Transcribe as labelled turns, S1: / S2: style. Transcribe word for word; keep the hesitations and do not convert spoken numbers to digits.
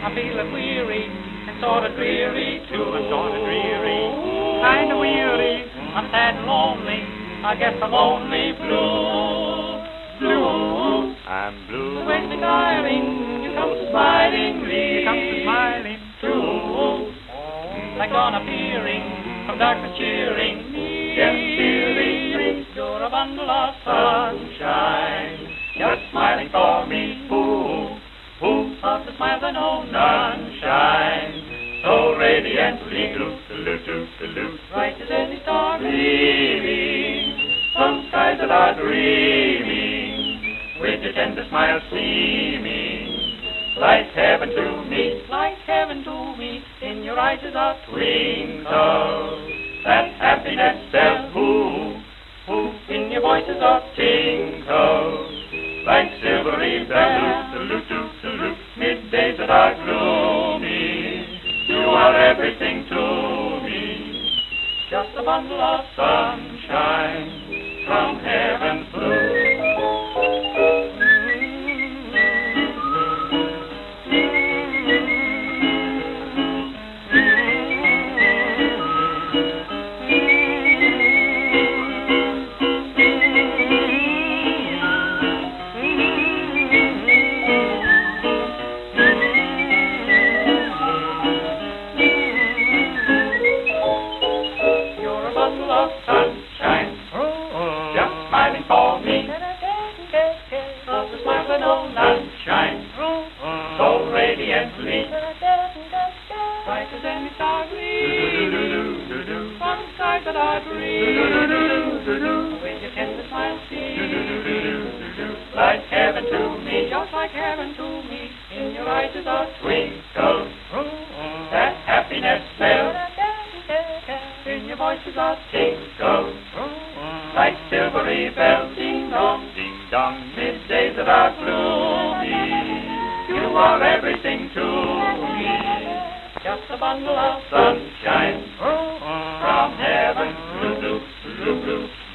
S1: I'm feeling weary and sort of dreary too.
S2: I'm sort of dreary,
S1: Kind of weary. I'm sad and lonely. I guess I'm only blue. Blue.
S2: I'm blue.
S1: Where's me darling? You come smilingly.
S2: You come smiling
S1: True. Like dawn appearing from darkness cheering me.
S2: Yes, cheering.
S1: You're a bundle of sunshine.
S2: You're smiling for me. Who, who
S1: Of the smiles I know
S2: none
S1: none
S2: shine so radiantly. Doo-doo-doo-doo-doo.
S1: bright as any star.
S2: Gleaming from skies that are dreaming, with your tender smile seeming like heaven to me.
S1: Like heaven to me. In your eyes is a
S2: Twinkle, that happiness tells who, who
S1: In your voice is a
S2: tinkle, like silvery bells. Doo-doo-doo-doo-doo. Middays that are gloomy, you are everything to me.
S1: just a bundle of
S2: Sunshine from heaven's blue.
S1: You're a bundle of
S2: Sunshine, just smiling for me.
S1: Of the smiles I know none.
S2: Sunshine, so radiantly.
S1: Bright as any star gleam.
S2: Do-do-do-do-do-do.
S1: From skies that are green.
S2: Do-do-do-do-do-do.
S1: With your tender smile seem
S2: Do-do-do-do-do-do. Like heaven to me.
S1: just like heaven to me. In your eyes is a
S2: Twinkle, that happiness bell.
S1: In your voice is a
S2: Tinkle, like silvery bells.
S1: ding dong.
S2: Ding dong, middays that are gloomy, you are everything to me.
S1: Just a bundle of
S2: Sunshine from heaven, blue, blue, blue, blue.